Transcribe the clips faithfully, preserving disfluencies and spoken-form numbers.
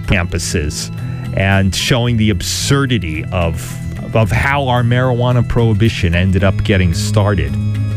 campuses and showing the absurdity of of how our marijuana prohibition ended up getting started.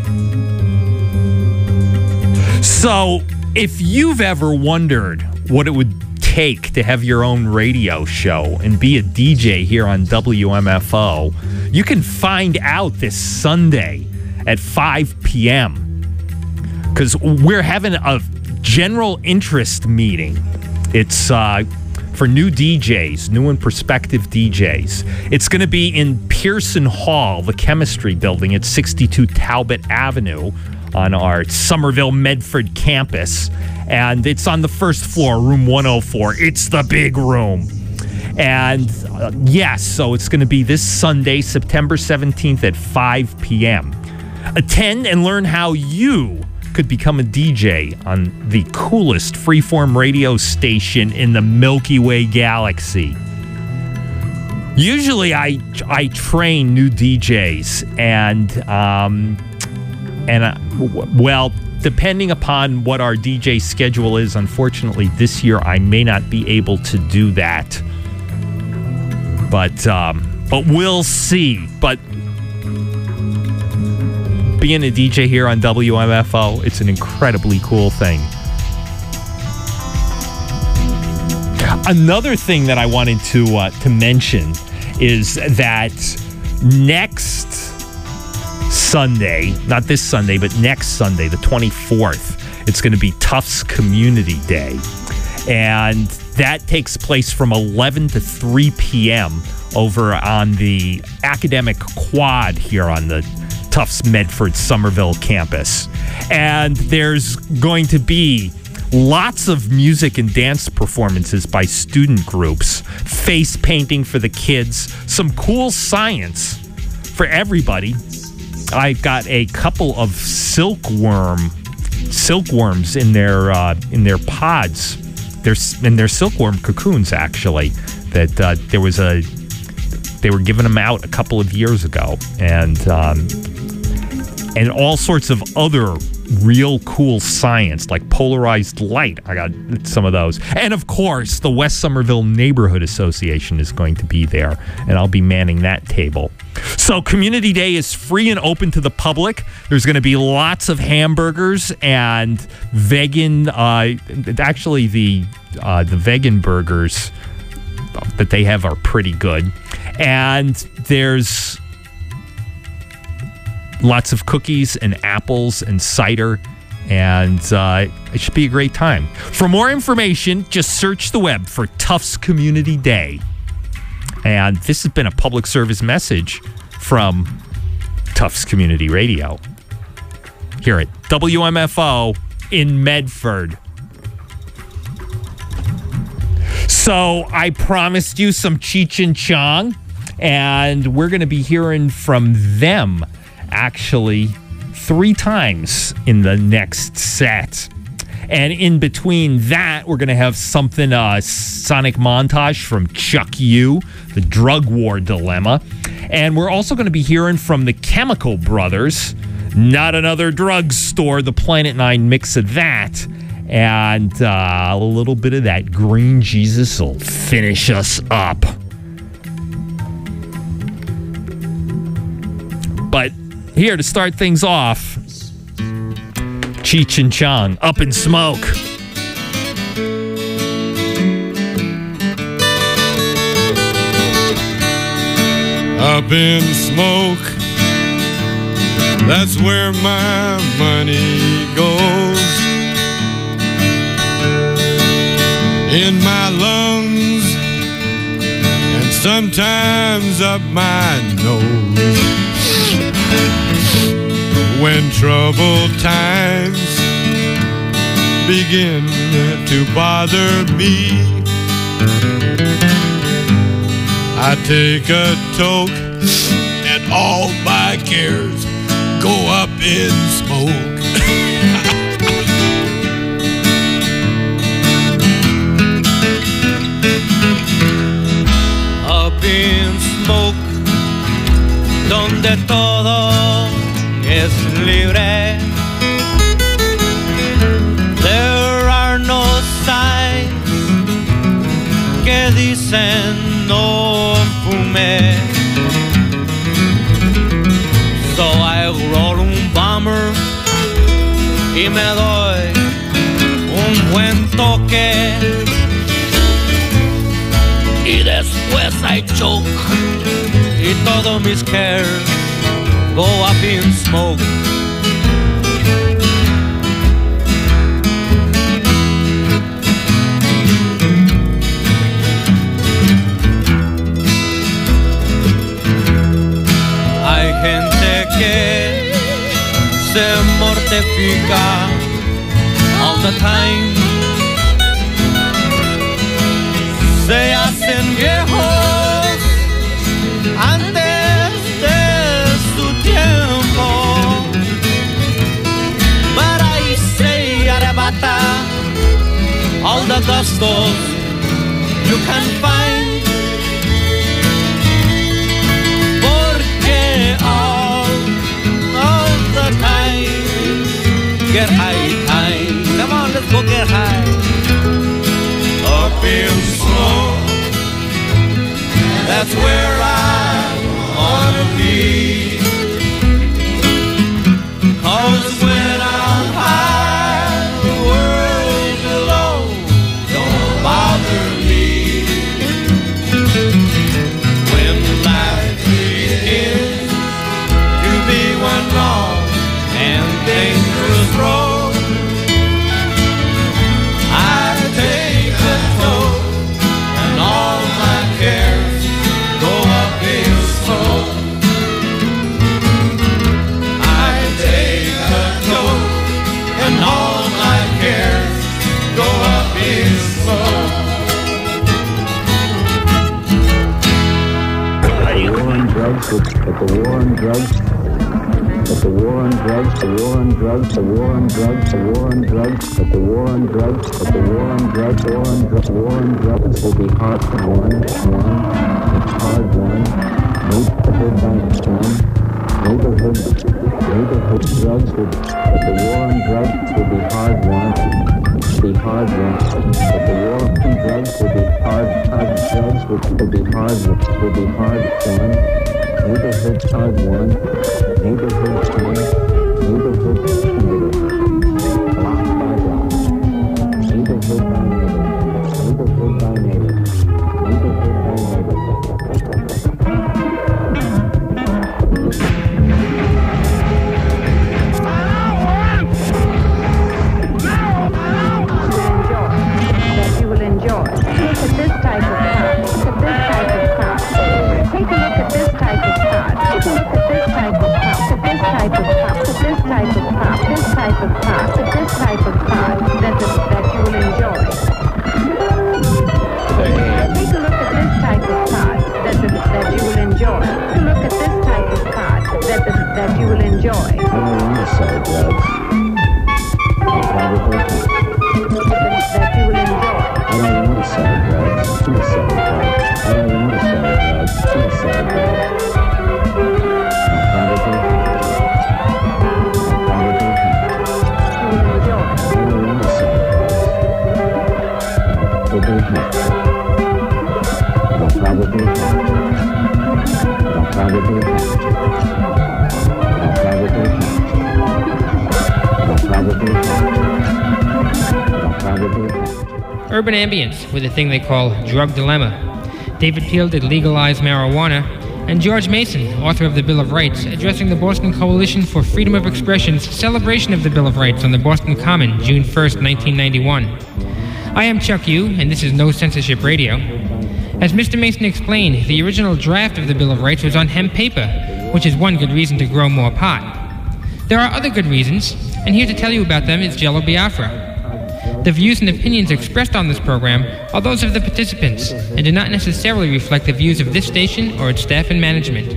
So, if you've ever wondered what it would take to have your own radio show and be a D J here on W M F O, you can find out this Sunday at five p.m. because we're having a general interest meeting. It's uh, for new D Js, new and prospective D Js. It's going to be in Pearson Hall, the chemistry building at sixty-two Talbot Avenue on our Somerville Medford campus. And it's on the first floor, room one oh four. It's the big room. And uh, yes, so it's going to be this Sunday, September seventeenth at five p.m. Attend and learn how you could become a D J on the coolest freeform radio station in the Milky Way galaxy. Usually I I train new D Js and um and uh, w- well depending upon what our D J schedule is, unfortunately this year I may not be able to do that. But um but we'll see. But being a D J here on W M F O, it's an incredibly cool thing. Another thing that I wanted to uh, to mention is that next Sunday, not this Sunday, but next Sunday, the twenty-fourth, it's going to be Tufts Community Day. And that takes place from eleven to three p.m. over on the Academic Quad here on the Tufts Medford Somerville campus. And there's going to be lots of music and dance performances by student groups, face painting for the kids, some cool science for everybody. I got a couple of silkworm silkworms in their uh, in their pods, their in their silkworm cocoons actually. That uh, there was a they were giving them out a couple of years ago, and um, and all sorts of other real cool science like polarized light. I got some of those. And of course, the West Somerville Neighborhood Association is going to be there, and I'll be manning that table. So Community Day is free and open to the public. There's going to be lots of hamburgers and vegan, uh, actually the uh, the vegan burgers that they have are pretty good. And there's lots of cookies and apples and cider, and uh, it should be a great time. For more information, just search the web for Tufts Community Day. And this has been a public service message from Tufts Community Radio here at W M F O in Medford. So I promised you some Cheech and Chong, and we're going to be hearing from them actually three times in the next set. And in between that, we're going to have something, uh, sonic montage from Chuck U, the drug war dilemma. And we're also going to be hearing from the Chemical Brothers, Not Another Drugstore, the Planet Nine mix of that. And uh, a little bit of that Green Jesus will finish us up. But here to start things off, Cheech and Chong, Up in Smoke. Up in smoke, that's where my money goes. In my lungs, and sometimes up my nose. When troubled times begin to bother me, I take a toke and all my cares go up in smoke. Up in smoke, donde todo es libre. There are no signs que dicen no fumé. So I roll un bomber y me doy un buen toque. Y después I choke y todos mis cares go up in smoke. Hay gente que se mortifica all the time. Se hacen viejos antes de su tiempo. But I say arrebata all the gustos you can find. Porque all, all the time get high time. Come on, let's go get high. Up in smoke, that's where I wanna be. 'Cause when I'm high, the world below don't bother me. When life begins to be one long and dangerous road, I take a toll and all my cares go up in smoke. I take a toll and all my cares go up in smoke. The war on drugs, but the war on drugs, but the war on drugs, the war on drugs, the war on drugs, the war on drugs, but the war on drugs, but the war on drugs, war on drugs, war on drugs will be hard won, won, it's hard won, neighborhood by storm, neighborhood, neighborhood drugs will, but the war on drugs will be hard won, be hard won, but the war on drugs will be hard, hard drugs will, will be hard, will be hard won. Neighborhood hard won, neighborhood won, neighborhood, neighborhood, block by block, neighborhood by neighborhood, neighborhood by neighborhood, neighborhood by neighborhood. That you will enjoy. Look at this type of car. Look at this type of car. Take a look at this type of car. Take a look at this type of car. Look at this type of car. Look at this type of car. This type of car. Look at this type of car that that you will enjoy. Take a look at this type of car that that you will enjoy. Take a look at this type of car that that you will enjoy. I don't want to sell drugs. I probably That you will enjoy. I don't want to sell drugs. To sell drugs. I don't want to sell drugs. To sell drugs. I probably You will enjoy. I don't want to sell drugs. But they have. I'll probably have. I'll probably have. I'll probably have. I'll probably have. I'll probably have. Urban Ambience with a thing they call Drug Dilemma. David Peel did Legalize Marijuana, and George Mason, author of the Bill of Rights, addressing the Boston Coalition for Freedom of Expression's celebration of the Bill of Rights on the Boston Common, June first, nineteen ninety-one. I am Chuck Yu, and this is No Censorship Radio. As Mister Mason explained, the original draft of the Bill of Rights was on hemp paper, which is one good reason to grow more pot. There are other good reasons, and here to tell you about them is Jello Biafra. The views and opinions expressed on this program are those of the participants and do not necessarily reflect the views of this station or its staff and management.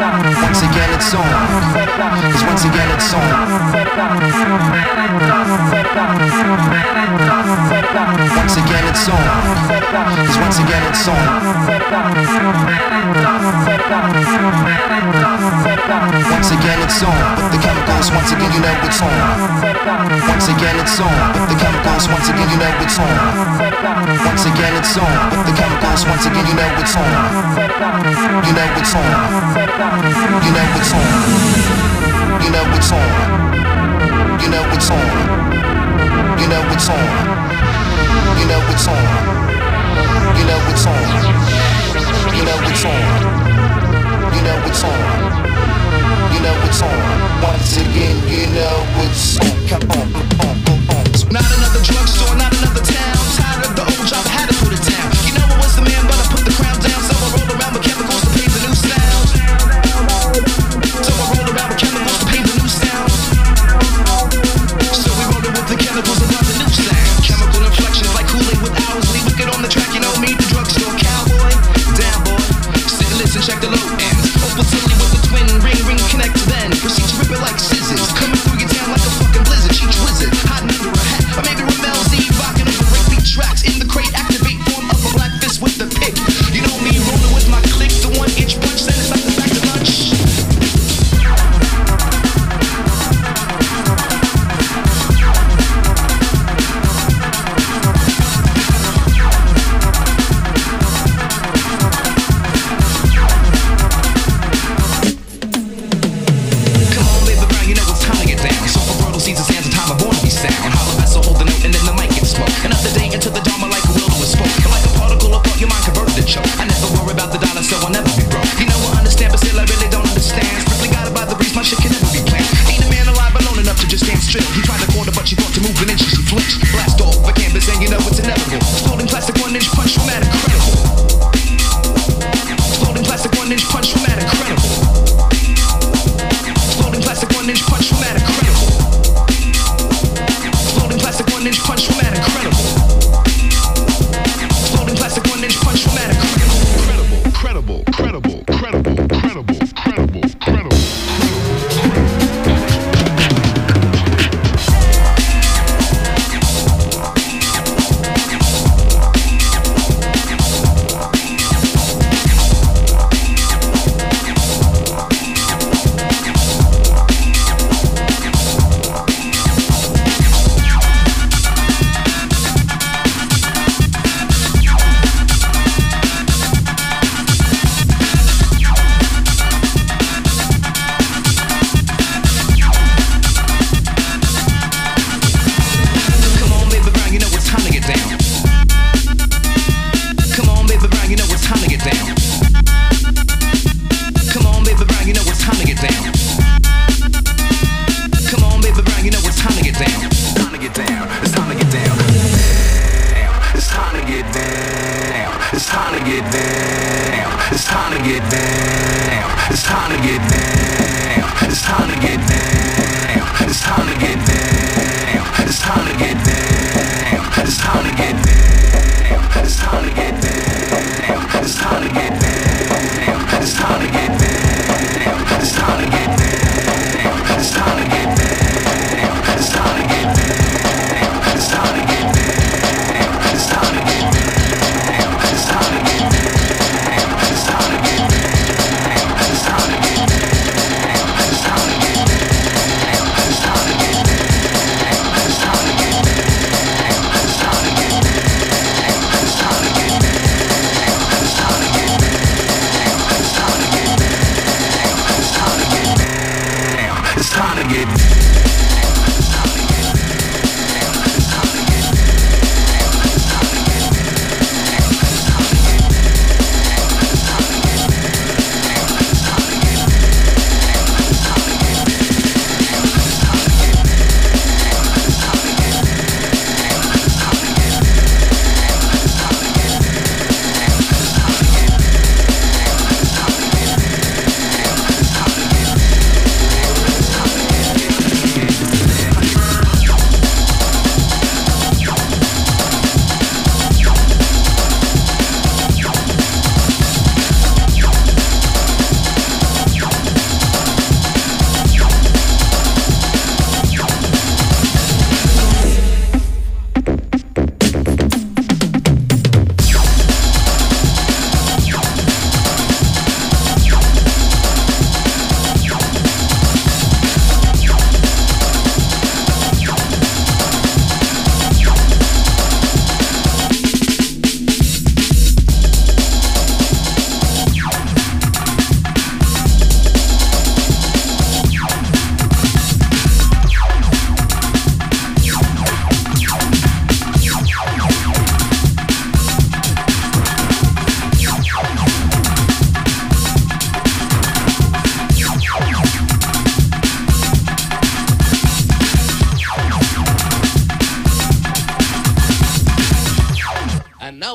Once again it's on. Cause once again it's on. Once again it's on. Cause once again it's on. Once again it's on. With the chemicals, once again you know it's on. Once again it's on. With the chemicals, once again you know it's on. Once again it's on. With the chemicals, once again you know it's on. You know it's on. You know it's on. You know it's on. You know it's on. You know it's on. You know it's on. You know it's on. You know it's on. You know it's on. You know it's on. Once again, you know it's on. Come on, on, on, on. Not another drugstore, not another town. Tired of the old job, had to go to town. You know I was the man, but I put the crown down. So I rolled around with chemicals to pay the new sound. So I rolled around with chemicals to pay the new sound. So we rolled it with the chemicals and got the new sound. Chemical inflections like Kool-Aid with hours. We wicked on the track, you know me, the drugstore cowboy. Down boy, sit and listen, check the low ends. Open silly with the twin ring, ring connect to then. Proceed to rip it like scissors. Coming through your town like a fucking blizzard. Cheech wizard, hiding under a hat. Or maybe Ramel Z, rocking over breakbeat tracks. In the crate, activate form of a black fist with the pick. You know me, rolling with my click. The one inch punch, then it's like the back to lunch.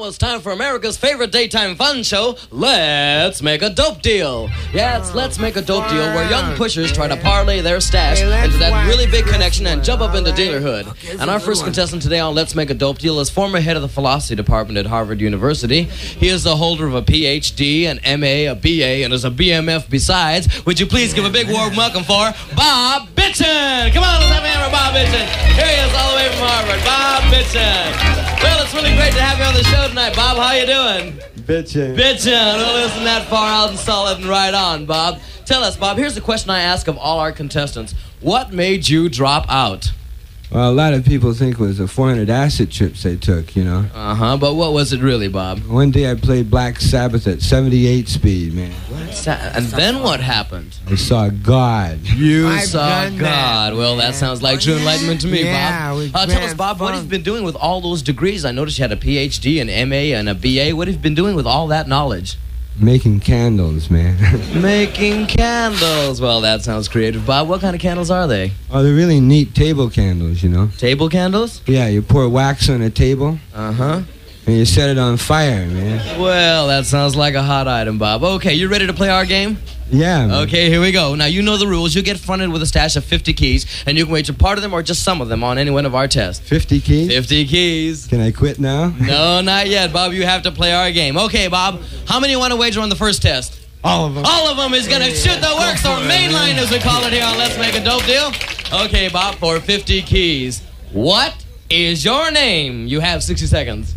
it's time for America's favorite daytime fun show, Let's Make a Dope Deal. Yeah, it's Let's Make a Dope Deal, where young pushers try to parlay their stash into that really big connection and jump up into dealerhood. And our first contestant today on Let's Make a Dope Deal is former head of the philosophy department at Harvard University. He is the holder of a P H D, an M A, a B A, and is a B M F besides. Would you please give a big warm welcome for Bob Bitchin? Come on, let's have a hand for Bob Bitchin. Here he is all the way from Harvard, Bob Bitchin. Well, it's really great to have you on the show tonight, Bob. How you doing? Bitchin'. Bitchin'. Well, isn't that far out and solid and right on, Bob? Tell us, Bob, here's the question I ask of all our contestants. What made you drop out? Well, a lot of people think it was the four hundred acid trips they took, you know. Uh-huh, but what was it really, Bob? One day I played Black Sabbath at seventy-eight speed, man. And then what happened? I saw God. You I've saw done God. that, Well, that man. sounds like true enlightenment to me, Yeah, Bob. with Uh, tell us, Grand Bob, what have Funk. you been doing with all those degrees? I noticed you had a P H D, an M A, and a B A. What have you been doing with all that knowledge? Making candles, man. Making candles. Well, that sounds creative, Bob. What kind of candles are they? Oh, they're really neat table candles, you know. Table candles? Yeah, you pour wax on a table Uh-huh. and you set it on fire, man. Well, that sounds like a hot item, Bob. Okay, you ready to play our game? Yeah, man. Okay, here we go. Now, you know the rules. You get fronted with a stash of fifty keys, and you can wager part of them or just some of them on any one of our tests. fifty keys? fifty keys. Can I quit now? No, not yet, Bob. You have to play our game. Okay, Bob, how many you want to wager on the first test? All of them. All of them is going to shoot the works, or mainline as we call it here on Let's Make a Dope Deal. Okay, Bob, for fifty keys. What is your name? You have sixty seconds.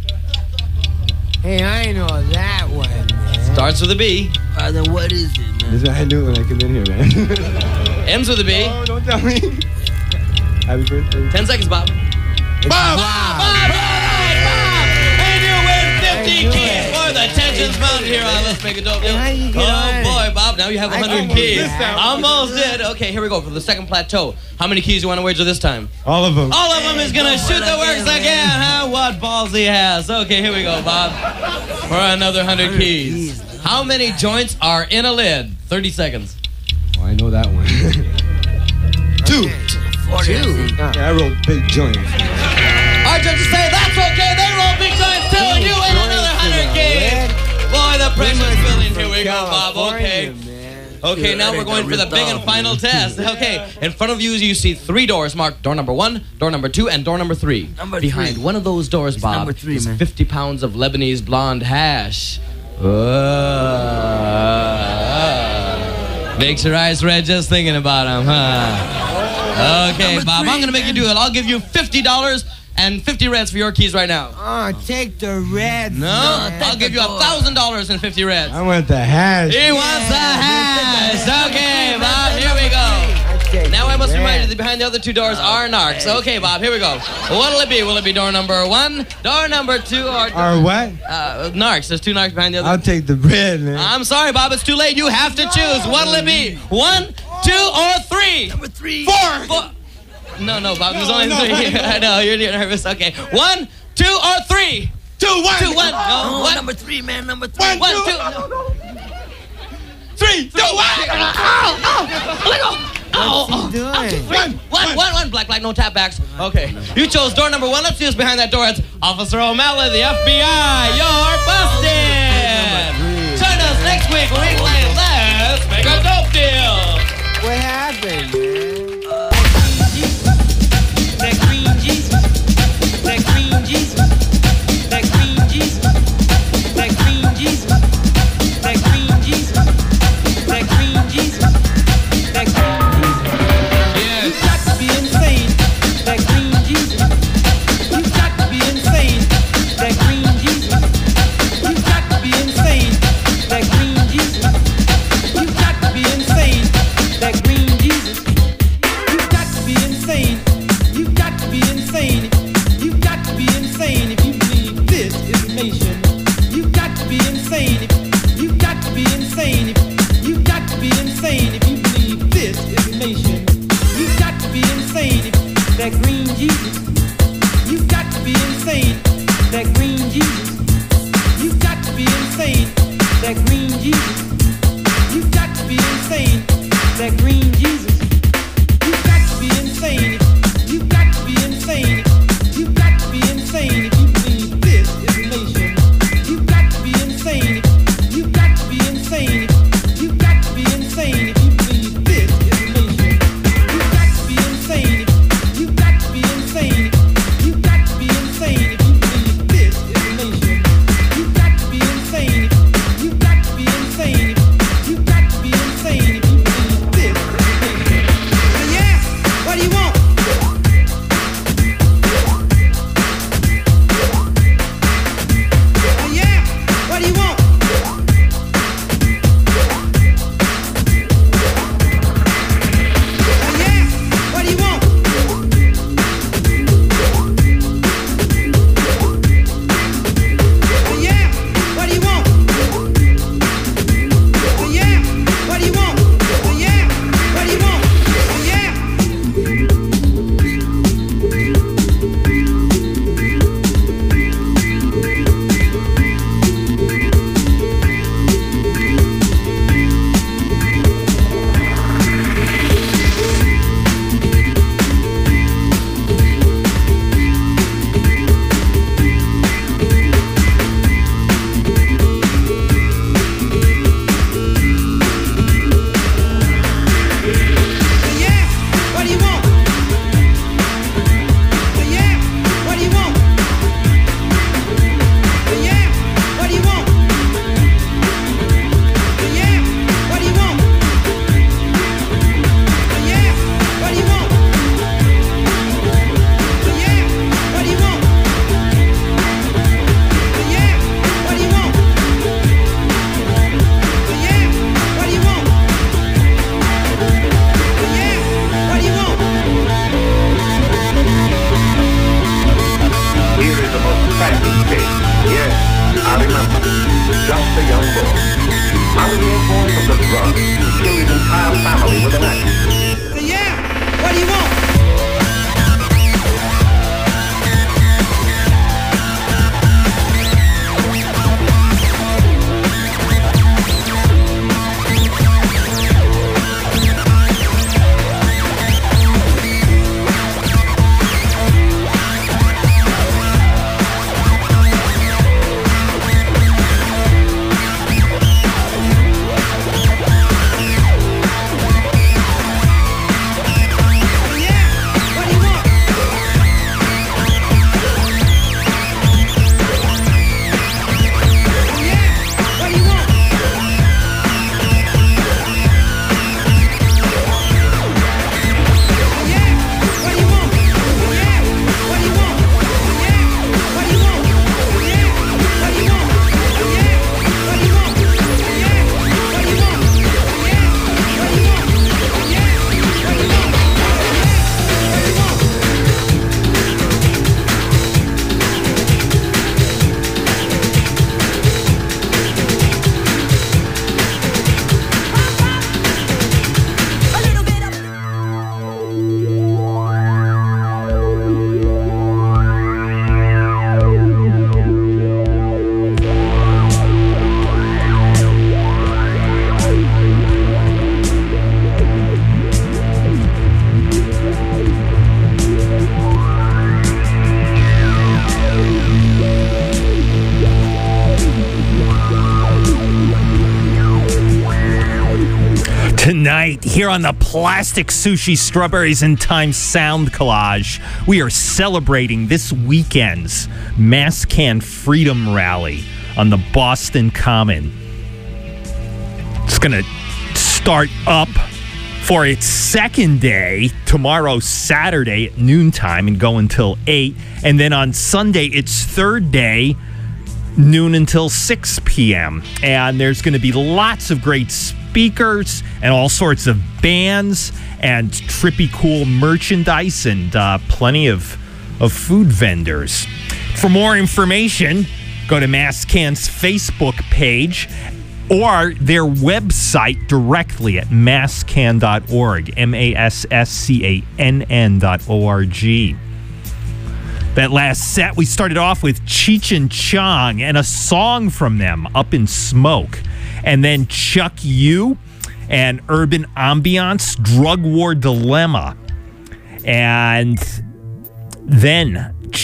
Hey, I know that one, man. Starts with a B. Uh, then what is it, man? This is what I do when I come in here, man. Ends with a B. Oh, don't tell me. Happy birthday. Ten seconds, Bob. Bob! Bob! Bob! Bob! And you win fifty keys for the tensions mounted here on Let's Make a Dope Deal. How you get Oh, on boy, it? Bob, now you have I one hundred almost keys. did that. Almost did. Okay, here we go for the second plateau. How many keys do you want to wager this time? All of them. All of them is going to shoot the works again, huh? What balls he has. Okay, here we go, Bob. For another one hundred keys. How many joints are in a lid? thirty seconds. Oh, I know that one. Two. Two? Yeah, I roll big joints. Our judges say that's okay. They roll big joints too, and you win another one hundred keys. Boy, the pressure's building. Here we go, Bob. Okay. Okay, now we're going for the big and final test. Okay, in front of you, you see three doors marked door number one, door number two, and door number three. Number Behind three. one of those doors, Bob, number three, is man. fifty pounds of Lebanese blonde hash. Uh, makes your eyes red just thinking about them, huh? Okay, Number Bob, three, I'm going to make you do it. I'll give you fifty dollars and fifty reds for your keys right now. Oh, take the red. No, I'll give you a thousand dollars and fifty reds. I want the hash. He wants the hash. Okay, Bob, here we go. Now I must remind you that behind the other two doors are narcs. Okay, Bob, here we go. What'll it be? Will it be door number one, door number two, or... Or what? Uh, narcs. There's two narcs behind the other. I'll take the bread, man. I'm sorry, Bob. It's too late. You have to choose. What'll it be? One, two, or three? Number three. Four. Four. No, no, Bob. There's only three. I know. You're getting nervous. Okay. One, two, or three? Two, one. Two, one. No, Oh, one. number three, man. Number three. One, One, two. two. No. Three, two, one. Oh, oh. doing? One, one, one, one. Black light, no tap backs. Okay. You chose door number one. Let's see who's behind that door. It's Officer O'Malley, the F B I. You're busted. Join us next week when we play Let's Make a Dope Deal. What happened, man? That green Jesus. That green Jesus. That green Jesus. That green Jesus. That green Jesus. That green Jesus. That green Jesus. You got to be insane. That green Jesus. You got to be insane. That green Jesus. You got to be insane. That green Jesus. You got to be insane. That green Jesus. the young boy. Under the influence of the drug, he killed his entire family with an axe. Yeah! What do you want? Tonight, here on the Plastic Sushi Strawberries in Time Sound Collage, we are celebrating this weekend's Mass Can Freedom Rally on the Boston Common. It's going to start up for its second day tomorrow, Saturday at noontime, and go until eight. And then on Sunday, its third day, noon until six p.m. And there's going to be lots of great speakers and all sorts of bands and trippy cool merchandise and uh, plenty of, of food vendors. For more information, go to MassCan's Facebook page or their website directly at masscan dot org, M A S S C A N N dot O R G. That last set, we started off with Cheech and Chong and a song from them, Up in Smoke. And then Chuck U and Urban Ambiance, Drug War Dilemma. And then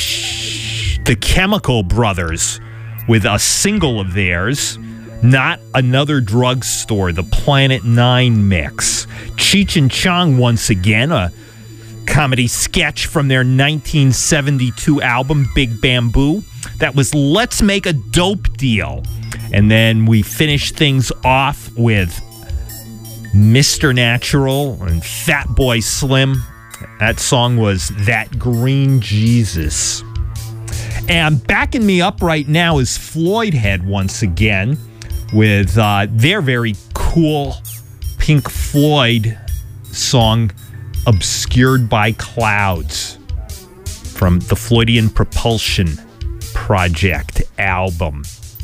the Chemical Brothers with a single of theirs, Not Another Drugstore, the Planet Nine mix. Cheech and Chong once again, a comedy sketch from their nineteen seventy-two album, Big Bamboo. That was Let's Make a Dope Deal. And then we finished things off with Mister Natural and Fat Boy Slim. That song was That Green Jesus. And backing me up right now is Floyd Head once again with uh, their very cool Pink Floyd song, Obscured by Clouds, from the Floydian Propulsion Project album.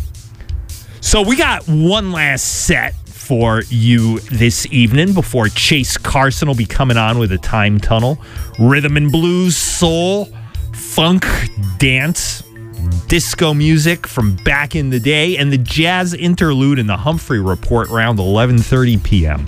So we got one last set for you this evening before Chase Carson will be coming on with a Time Tunnel. Rhythm and blues, soul, funk, dance, disco music from back in the day, and the jazz interlude in the Humphrey Report around eleven thirty p.m.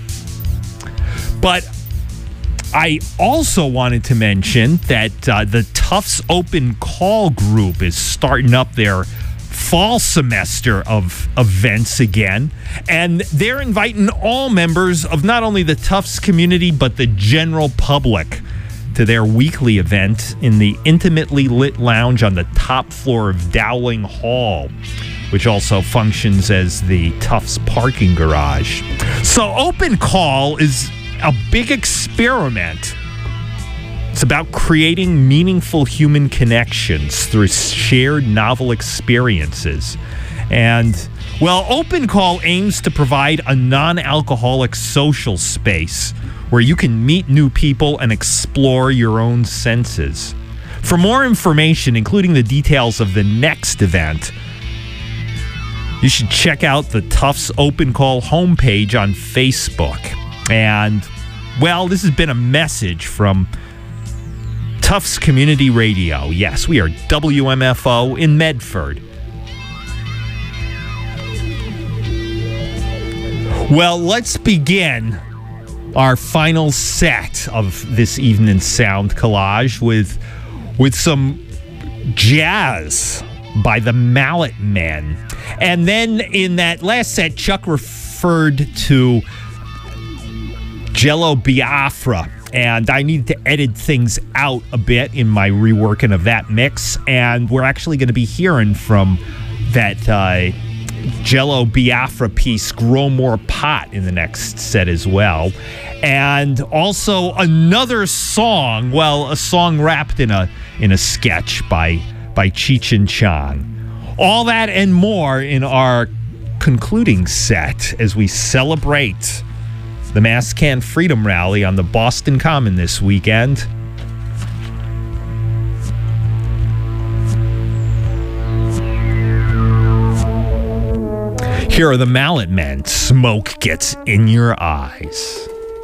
But I also wanted to mention that uh, the Tufts Open Call group is starting up their fall semester of events again, and they're inviting all members of not only the Tufts community but the general public to their weekly event in the intimately lit lounge on the top floor of Dowling Hall, which also functions as the Tufts parking garage. So Open Call is a big experiment. It's about creating meaningful human connections through shared novel experiences. And, well, Open Call aims to provide a non-alcoholic social space where you can meet new people and explore your own senses. For more information, including the details of the next event, you should check out the Tufts Open Call homepage on Facebook. And, well, this has been a message from Tufts Community Radio. Yes, we are W M F O in Medford. Well, let's begin our final set of this evening's sound collage with, with some jazz by the Mallet Men. And then in that last set, Chuck referred to Jello Biafra, and I needed to edit things out a bit in my reworking of that mix, and we're actually going to be hearing from that uh, Jello Biafra piece, Grow More Pot, in the next set as well. And also another song, well, a song wrapped in a in a sketch by by Cheech and Chong. All that and more in our concluding set as we celebrate the Mass Can Freedom Rally on the Boston Common this weekend. Here are the Mallet Men. Smoke Gets in Your Eyes.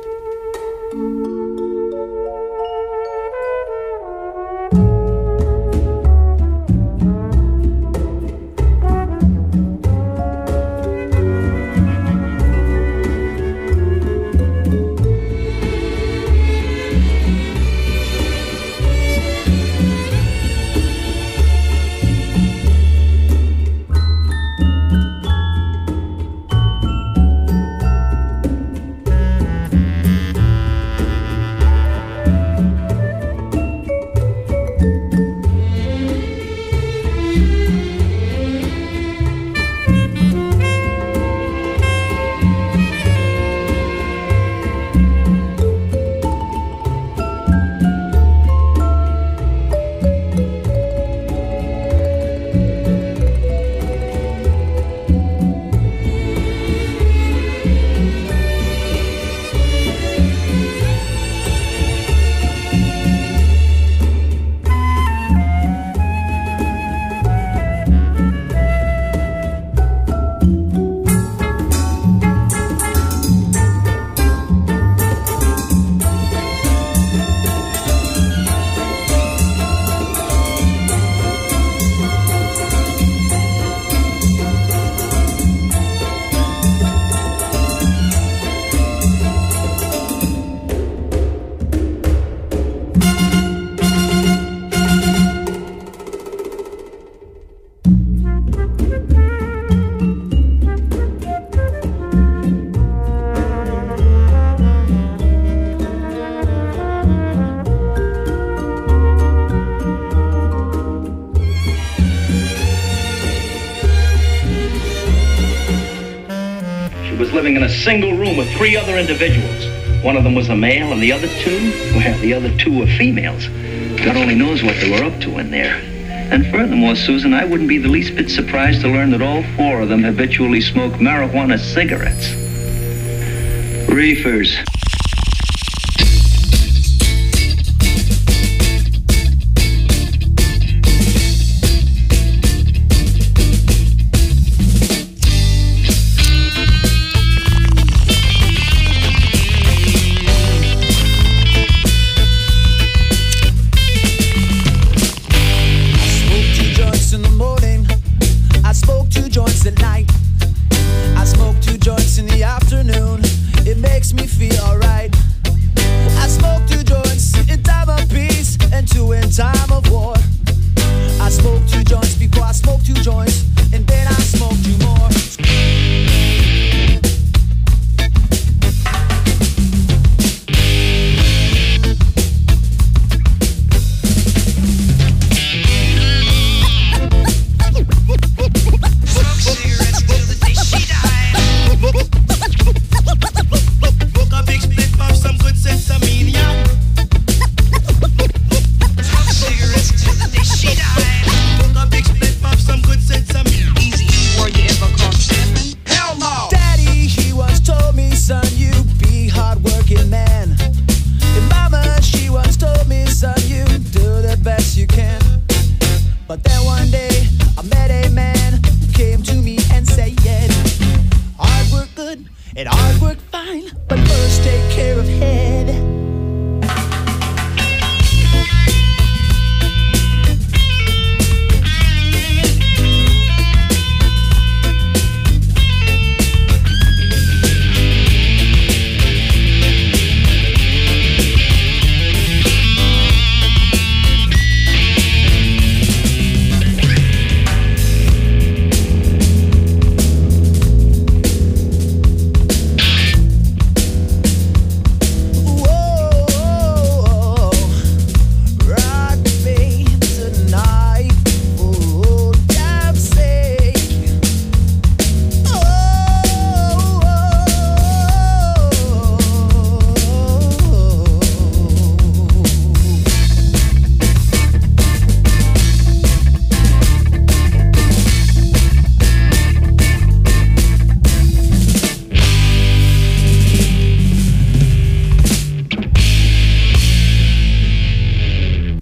living in a single room with three other individuals. One of them was a male, and the other two, well, the other two were females. God only knows what they were up to in there. And furthermore, Susan, I wouldn't be the least bit surprised to learn that all four of them habitually smoke marijuana cigarettes. Reefers. Feel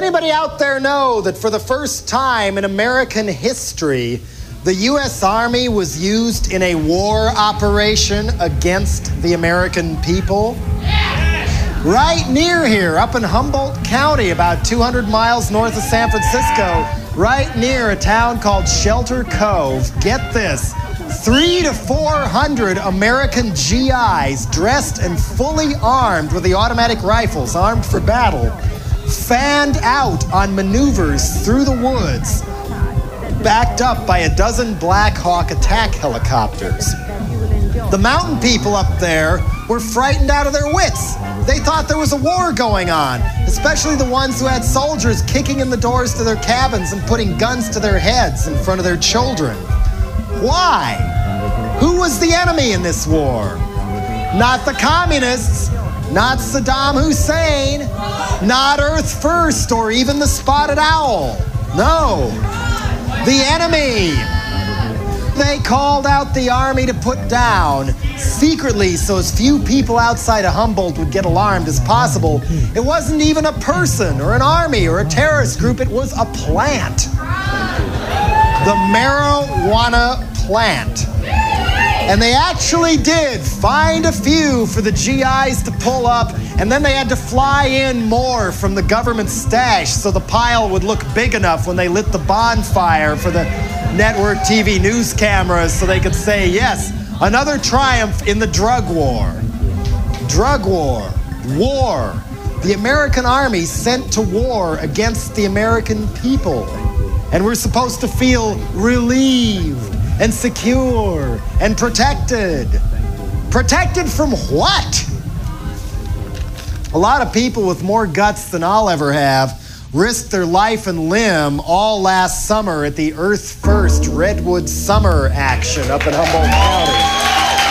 Anybody out there know that for the first time in American history, the U S Army was used in a war operation against the American people? Right near here, up in Humboldt County, about two hundred miles north of San Francisco, right near a town called Shelter Cove. Get this, three to four hundred American G Is dressed and fully armed with the automatic rifles, armed for battle, fanned out on maneuvers through the woods, backed up by a dozen Black Hawk attack helicopters. The mountain people up there were frightened out of their wits. They thought there was a war going on, especially the ones who had soldiers kicking in the doors to their cabins and putting guns to their heads in front of their children. Why? Who was the enemy in this war? Not the communists, not Saddam Hussein, not Earth First, or even the Spotted Owl. No, the enemy. They called out the army to put down, secretly so as few people outside of Humboldt would get alarmed as possible. It wasn't even a person or an army or a terrorist group, it was a plant. The marijuana plant. And they actually did find a few for the G Is to pull up, and then they had to fly in more from the government stash so the pile would look big enough when they lit the bonfire for the network T V news cameras so they could say, yes, another triumph in the drug war. Drug war. War. The American army sent to war against the American people. And we're supposed to feel relieved and secure and protected. Protected from what? A lot of people with more guts than I'll ever have risked their life and limb all last summer at the Earth First Redwood Summer action up in Humboldt County.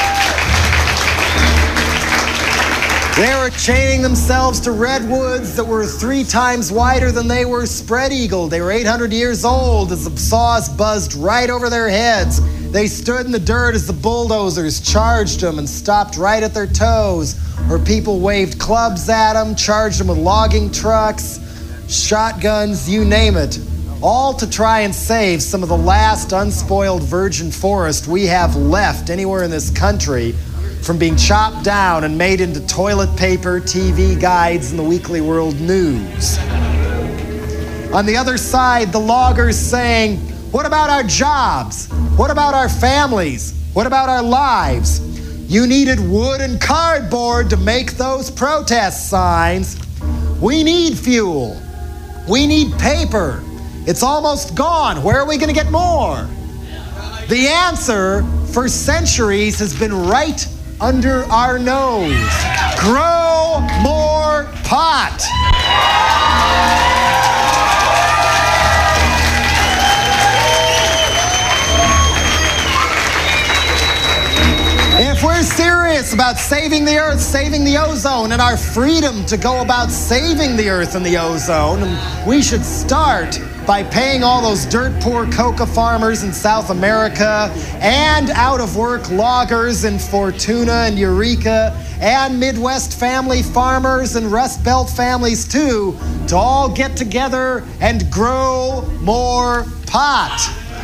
They were chaining themselves to redwoods that were three times wider than they were spread-eagled. They were eight hundred years old as the saws buzzed right over their heads. They stood in the dirt as the bulldozers charged them and stopped right at their toes. Or people waved clubs at them, charged them with logging trucks, shotguns, you name it. All to try and save some of the last unspoiled virgin forest we have left anywhere in this country from being chopped down and made into toilet paper, T V guides, and the Weekly World News. On the other side, the loggers saying, what about our jobs? What about our families? What about our lives? You needed wood and cardboard to make those protest signs. We need fuel. We need paper. It's almost gone. Where are we going to get more? The answer for centuries has been right under our nose. Grow more pot. If we're serious about saving the earth, saving the ozone, and our freedom to go about saving the earth and the ozone, we should start by paying all those dirt-poor coca farmers in South America and out-of-work loggers in Fortuna and Eureka and Midwest family farmers and Rust Belt families too to all get together and grow more pot.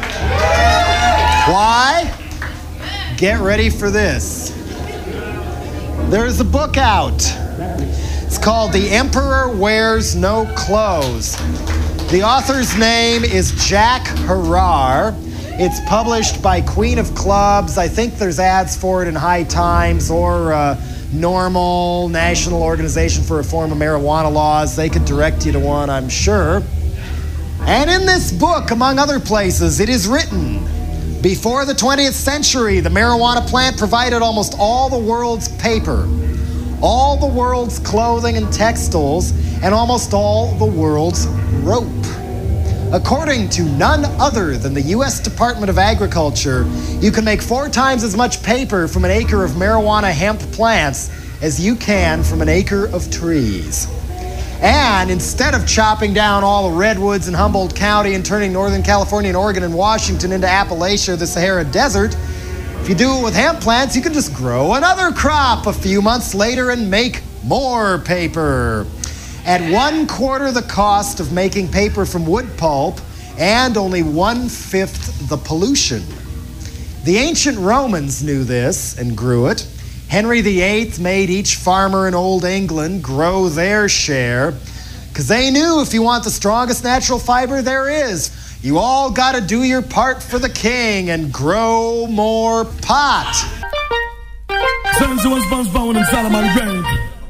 Why? Get ready for this. There's a book out. It's called The Emperor Wears No Clothes. The author's name is Jack Herrar. It's published by Queen of Clubs. I think there's ads for it in High Times or uh, Normal, National Organization for Reform of Marijuana Laws. They could direct you to one, I'm sure. And in this book, among other places, it is written, before the twentieth century, the marijuana plant provided almost all the world's paper, all the world's clothing and textiles, and almost all the world's rope. According to none other than the U S Department of Agriculture, you can make four times as much paper from an acre of marijuana hemp plants as you can from an acre of trees. And instead of chopping down all the redwoods in Humboldt County and turning Northern California and Oregon and Washington into Appalachia or the Sahara Desert, if you do it with hemp plants, you can just grow another crop a few months later and make more paper. at one quarter the cost of making paper from wood pulp and only one-fifth the pollution. The ancient Romans knew this and grew it. Henry the Eighth made each farmer in Old England grow their share because they knew if you want the strongest natural fiber there is, you all got to do your part for the king and grow more pot. Since it was Buns Bound and Solomon Grave.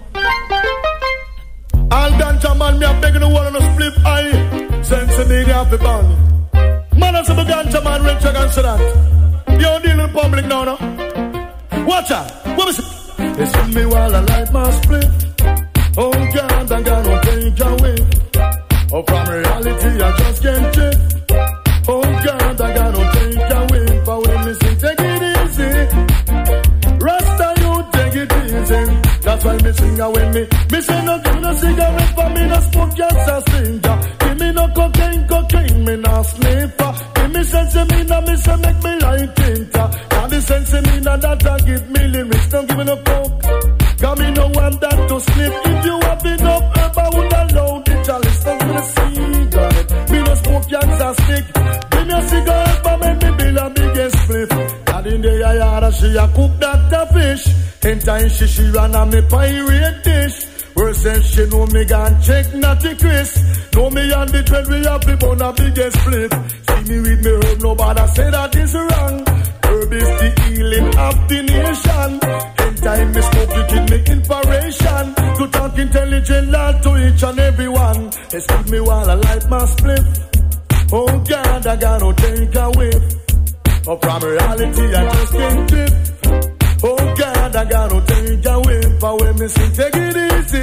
All ganja man, me a begging the world on a split eye. Since the media have the band. Man, as a ganja man, rich against that. You don't deal in public now, no? Watch out. What is it? They see me while I light my split. Oh God, I gotta take away. Oh, from reality, I just can't trip. Oh God, I gotta take away. But when me say take it easy, Rasta, you take it easy. That's why me sing away me. Me say no give no cigarette for me, no smoke just a stranger. Give me no cocaine, cocaine, me no sniffer. Give me sense of me, no me say make me like it. Got the sense of me, no that I give me lyrics. Don't give me no coke. Got me no want that to slip. If you have enough herb, I would allow the chalice. Don't give me a cigarette. Me no smoke yanks a stick. Give me a cigarette, but make me build a biggest split. And in the yard, she a cook that a fish. In time she she ran on me pirate dish. Worse than she know me gone check Natty Chris. Know me and the trend we have the bone a biggest split. See me with me herb, nobody say that is wrong. Herb is the healing of the nation. In time me smoke it give me inspiration to talk intelligent loud to each and everyone. Excuse me while I light my split. Oh God, I gotta take a whiff. Oh, from reality I just can't trip. Oh God, I gotta take a whiff. But when me sing, take it easy.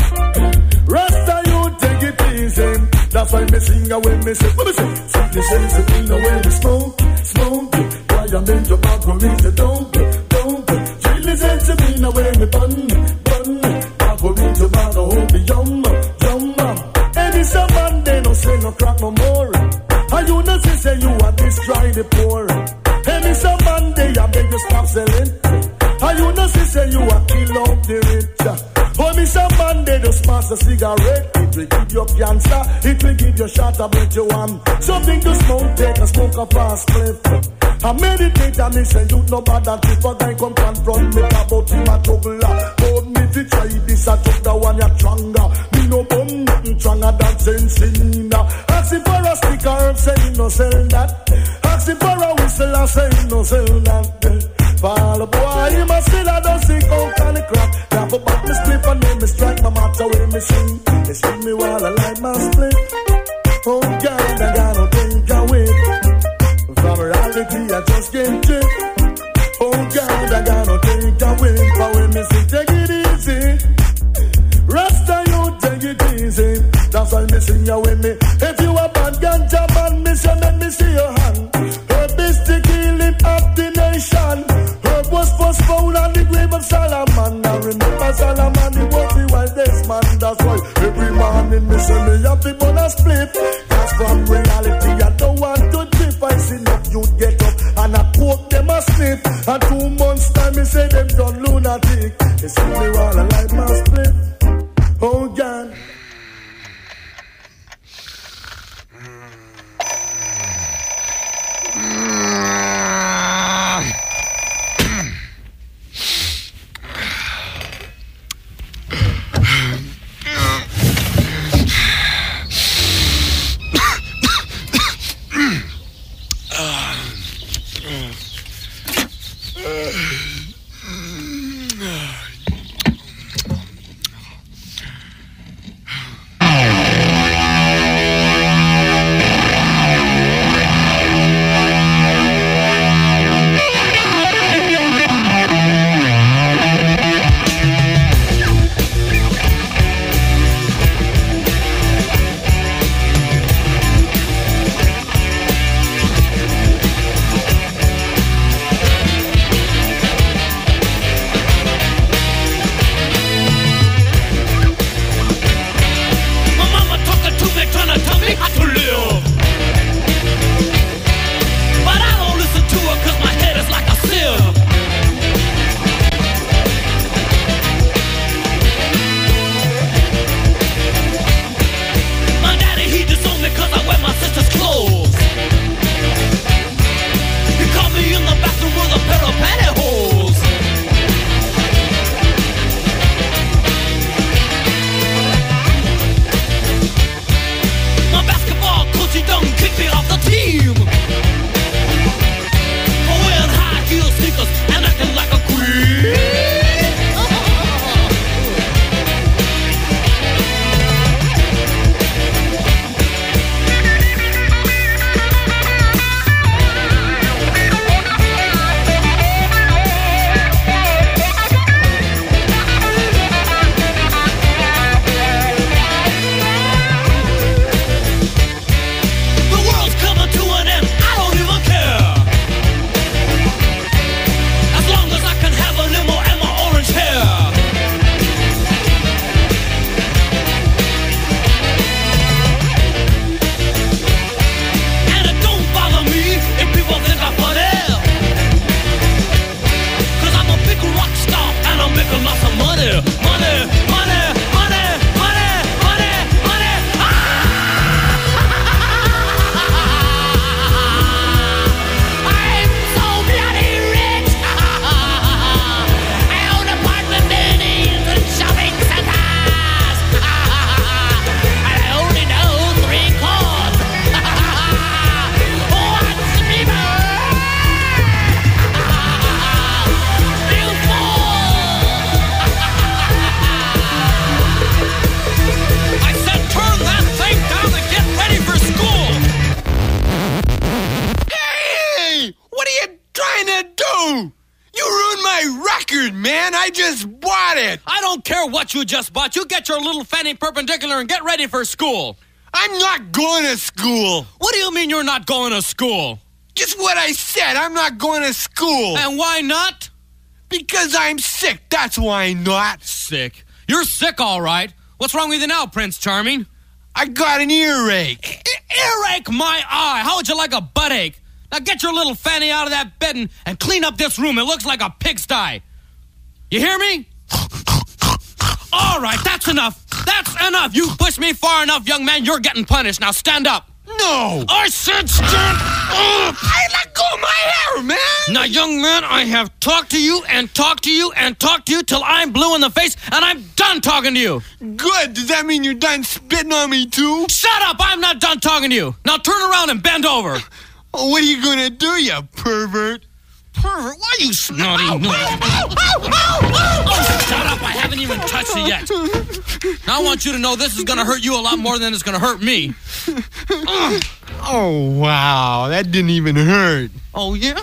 Rasta, you take it easy. That's why me sing away, me say, what me say? Simply sense of me away, me smoke, smoke. Why I'm in tobacco, me say, don't, don't. Simply sense of me away, me bun, bun. Tobacco, me tobacco, hold me yum, yum. And it's a man, they don't say no crack no more. And you know, say, say you are destroy the poor. And it's a man, they are beg you stop selling. And you know, say, say you are kill out the rich. Oh, Miss Monday, just pass a cigarette. It will give you cancer. It will give you shot of what you want. Something to smoke, take a smoke a fast clip. I meditate and me say you no bad and if a guy come confront me about him a juggler. Hold me to try this a took the one you're stronger. Me no bum nothing stronger than Sensina. Ask him for a stick or herb, say he no sell that. Ask him for a whistle and say he no sell that. Fall boy, he must still a don't see coke and the crack. Grab a back me split and then me strike my matter when me sing. They sing me while I light my split. Oh God, I gotta think away. From reality, I just can't trip. Oh God, I gotta take a whiff. But when me say take it easy, Rasta, you take it easy. That's why me sing you with me. If you a bad ganja man, me say make me see your hand. Herb is the killing of the nation. Herb was first found on the grave of Solomon. I remember Solomon, he was the wildest man. That's why every morning me say me have to burn a split. Cause from reality, I don't want to trip. I see enough you'd get up and I quote them a snip. And two months time me say them done lunatic. They see me while I light my split. Oh God. man. I just bought it. I don't care what you just bought. You get your little fanny perpendicular and get ready for school. I'm not going to school. What do you mean you're not going to school? Just what I said. I'm not going to school. And why not? Because I'm sick. That's why not. Sick? You're sick, all right. What's wrong with you now, Prince Charming? I got an earache. E- earache, my eye. How would you like a butt ache? Now get your little fanny out of that bed and, and clean up this room. It looks like a pigsty. You hear me? All right, that's enough. That's enough. You pushed me far enough, young man. You're getting punished. Now stand up. No. I said stand up. I let go of my hair, man. Now, young man, I have talked to you and talked to you and talked to you till I'm blue in the face, and I'm done talking to you. Good. Does that mean you're done spitting on me, too? Shut up. I'm not done talking to you. Now turn around and bend over. Oh, what are you going to do, you pervert? Pervert? Why are you snotty? Ow, ow, ow, ow, ow, oh, shut up. I haven't even touched it yet. Now I want you to know this is going to hurt you a lot more than it's going to hurt me. Oh, wow. That didn't even hurt. Oh, yeah?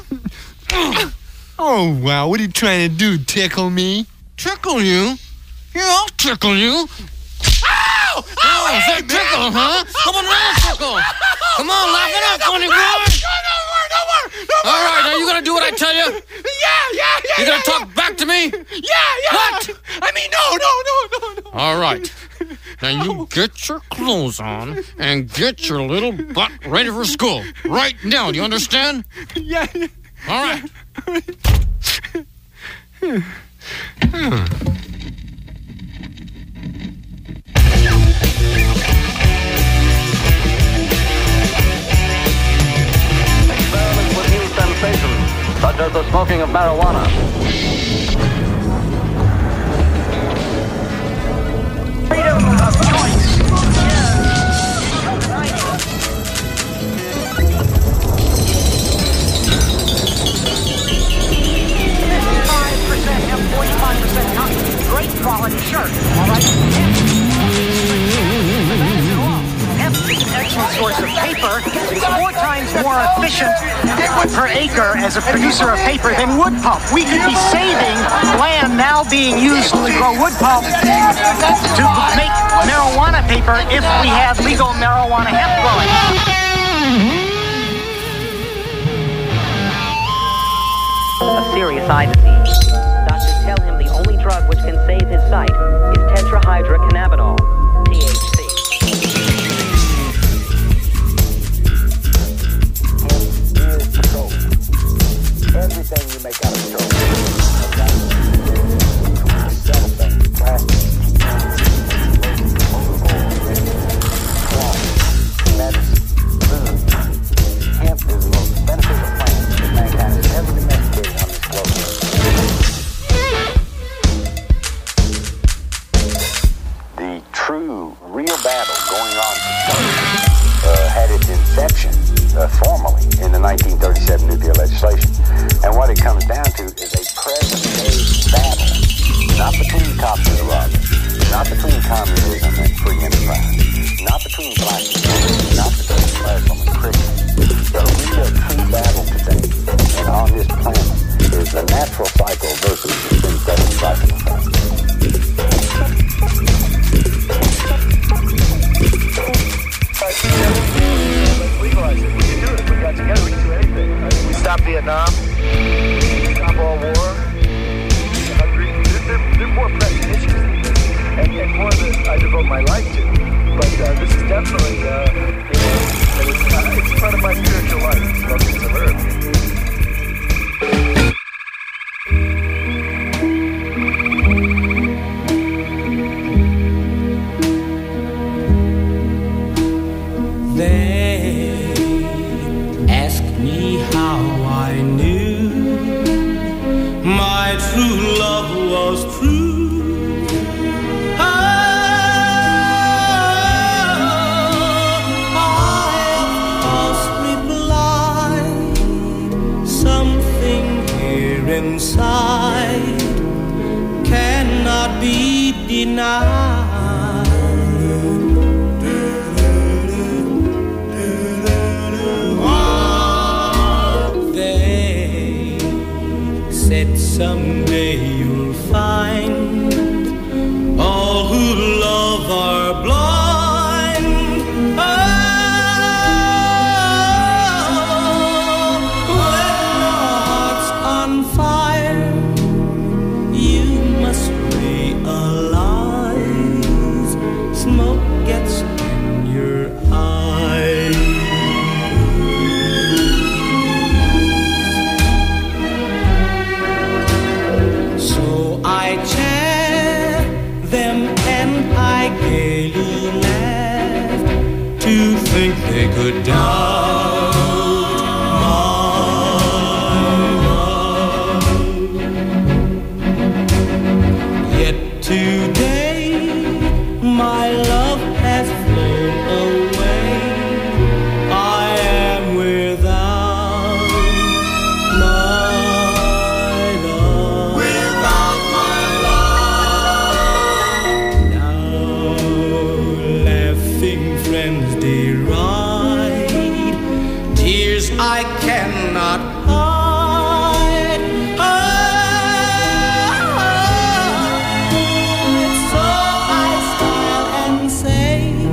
Oh, wow. What are you trying to do, tickle me? Tickle you? Yeah, I'll tickle you. Ow! Oh, oh is that tickle, huh? Come on, now, tickle. Come on, laugh it up, funny boy. No, no more, no more, no more. All right, are you going to do what I tell you? Yeah, yeah, yeah. You going to yeah, talk yeah. back to me? Yeah, yeah. What? I mean, no, no, no, no, no. All right. Now you get your clothes on and get your little butt ready for school. Right now, do you understand? Yeah, yeah. All right. Experiments with new sensations, such as the smoking of marijuana. Freedom of choice. fifty-five percent hemp, forty-five percent cotton. Great quality shirt. All right. Hemp is an excellent source of paper. It's four times more efficient per acre as a producer of paper than wood pulp. We could be saving land now being used to grow wood pulp to make marijuana paper if we had legal marijuana hemp growing. A serious eye disease. Doctors tell him the only drug which can save his sight is tetrahydrocannabinol, T H C. Everything you make out of coke, cellophane, plastic, medicine, food. Hemp is the most beneficial plant that mankind has ever domesticated on this globe. The true, real battle going on uh, had its inception uh, formally in the nineteen thirty-seven nuclear legislation. And what it comes down to is a present-day battle, not between cops and the robbers, not between communism and free enterprise, not between black and white, not between Muslim and Christian. The real true battle today and on this planet is the natural cycle versus the synthetic cycle. Let's legalize it. We can do it. If we got together, we can do anything. I mean, we stop Vietnam, stop all war, hungry. There, there, there are more pressing issues than this, and, and more that I devote my life to. But uh, this is definitely, uh, you know, it's, uh, it's part of my spiritual life, smoking some herb. They ask me how I knew my true love was true. Oh, I must reply could doubt my love. Yet today my love has flown away. I am without my love. Without my love. Now laughing friends deride, tears I cannot hide. Oh, so I smile and say,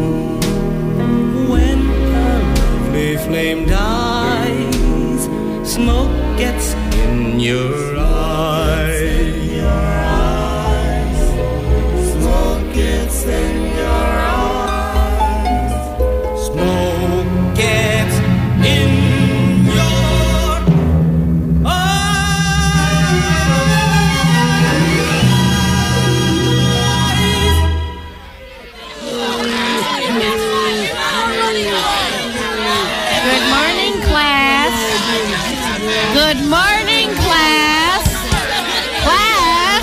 when a lovely flame dies, smoke gets in your eyes. Smoke gets in your eyes. Smoke gets in your Good morning, class. Good morning, class. Class.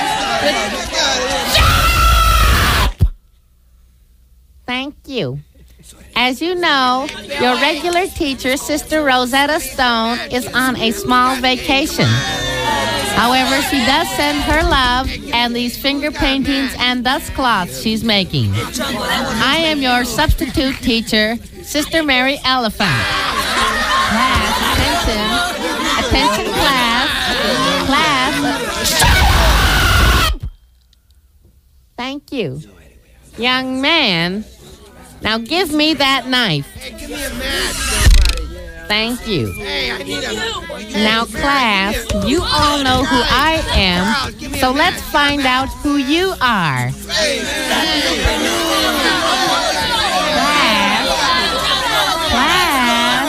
Good- Thank you. As you know, your regular teacher, Sister Rosetta Stone, is on a small vacation. However, she does send her love and these finger paintings and dust cloths she's making. I am your substitute teacher, Sister Mary Elephant. Class, attention. Attention, class. Class. Shut up! Thank you. Young man, now give me that knife. Thank you. Now, class, you all know who I am, so let's find out who you are. Class. Class.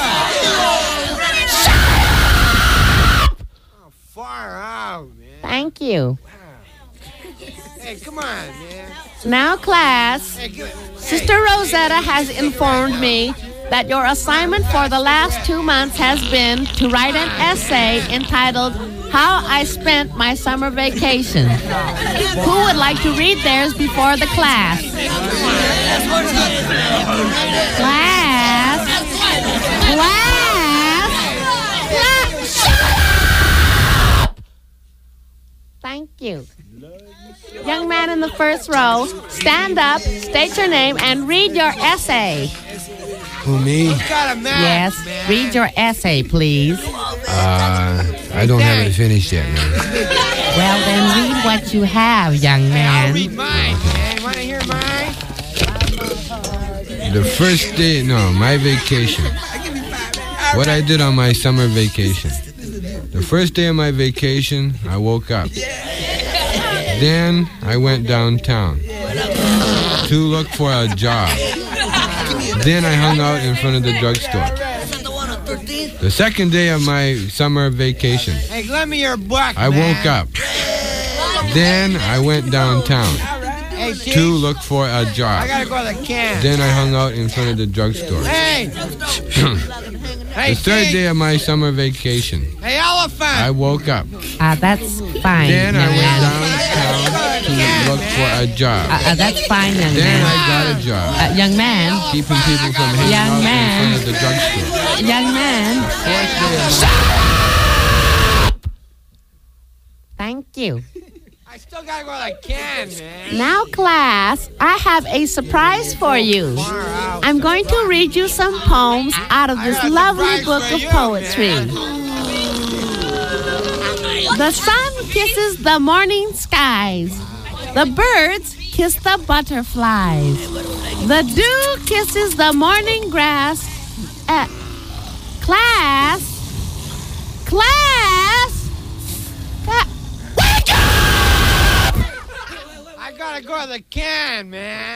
Far out, man. Thank you. Hey, come on, man. Now, class, Sister Rosetta has informed me that your assignment for the last two months has been to write an essay entitled How I Spent My Summer Vacation. Who would like to read theirs before the class? Class? Class? Class? Shut up! Thank you. Young man in the first row, stand up, state your name, and read your essay. Who, me? Yes, read your essay, please. Uh, I don't have it finished yet, man. Well, then read what you have, young man. I'll read mine, man. Want to hear mine? The first day, no, my vacation. What I did on my summer vacation. The first day of my vacation, I woke up. Then I went downtown to look for a job. Then I hung out in front of the drugstore. The second day of my summer vacation, Hey, lend me your buck, I woke up. Then I went downtown Hey, T, to look for a job. I gotta go to the can. Then I hung out in front of the drugstore. Hey! Hey, The third T. day of my summer vacation, Hey, elephant! I woke up. Uh, that's fine, Then I young went man. downtown to look for a job. Uh, uh, that's fine, young Then man. I got a job. Uh, young man. Keeping people from hanging Young out man. in front of the drugstore. Young man. Fourth day of Thank you. I still gotta go to the can, man. Now, class, I have a surprise for you. I'm going to read you some poems out of this lovely book of poetry. The sun kisses the morning skies. The birds kiss the butterflies. The dew kisses the morning grass. Uh, class, class, cla- wake up! I gotta go to the can, man.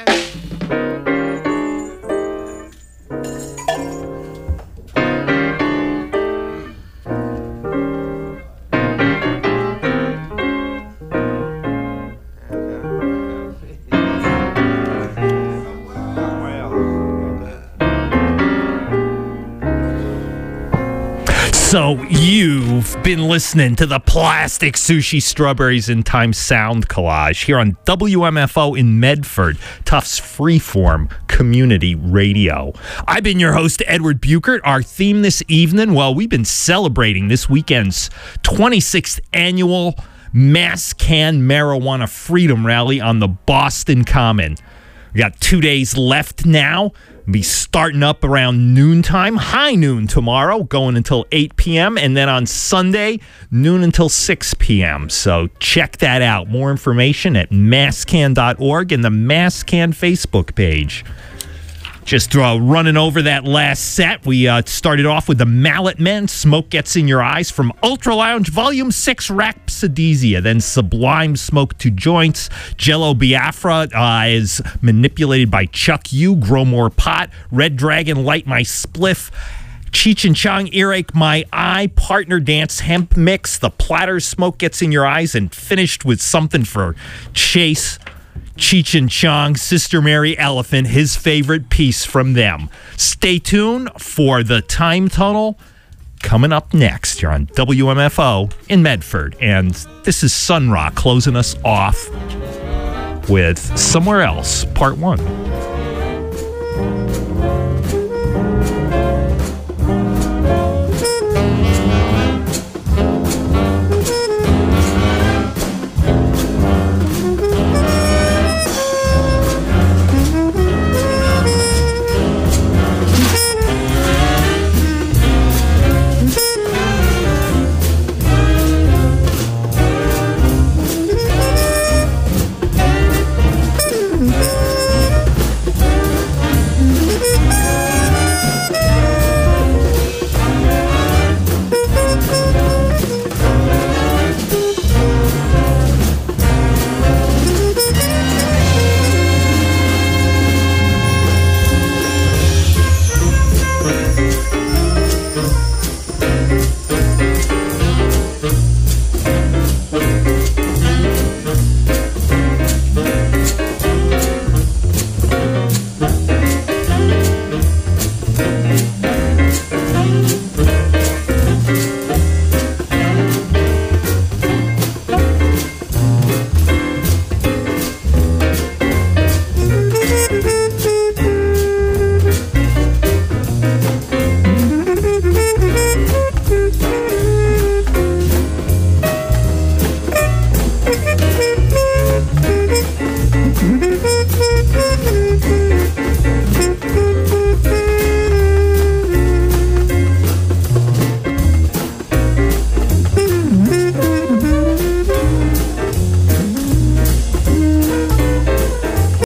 So you've been listening to the Plastic Sushi Strawberries in Time sound collage here on W M F O in Medford, Tufts Freeform Community Radio. I've been your host, Edward Buchert. Our theme this evening, well, we've been celebrating this weekend's twenty-sixth annual Mass Can Marijuana Freedom Rally on the Boston Common. We got two days left now. We'll be starting up around noontime, high noon tomorrow, going until eight p.m., and then on Sunday, noon until six p.m. So check that out. More information at masscan dot org and the MassCan Facebook page. Just uh, running over that last set, we uh, started off with the Mallet Men, Smoke Gets in Your Eyes, from Ultra Lounge Volume six, Rhapsodizia. Then Sublime, Smoke to Joints. Jello Biafra uh, is Manipulated by Chuck U, Grow More Pot. Red Dragon, Light My Spliff. Cheech and Chong, Earache My Eye. Partner Dance, Hemp Mix. The Platters, Smoke Gets in Your Eyes. And finished with something for Chase. Cheech and Chong, Sister Mary Elephant, his favorite piece from them. Stay tuned for the Time Tunnel coming up next. You're on W M F O in Medford. And this is Sun Ra closing us off with Somewhere Else, Part one.